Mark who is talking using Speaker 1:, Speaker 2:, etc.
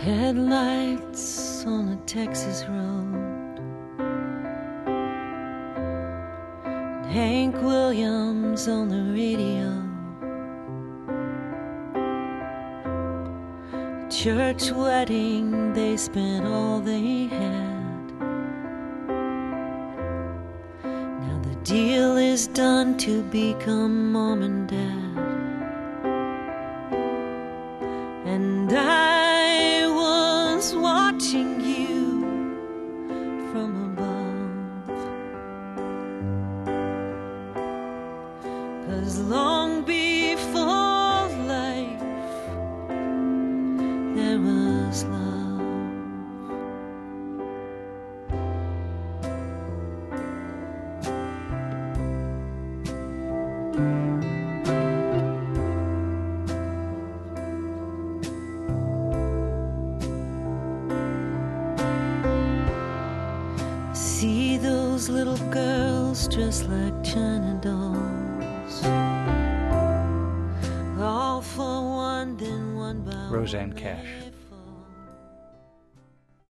Speaker 1: Headlights on a Texas road, Hank Williams on the radio, church wedding, they spent all they had. Now the deal is done to become mom and dad. And I was watching you from above, 'cause long before life there was love. See those little girls dressed like China dolls, all for one, then one by
Speaker 2: Rosanne Cash.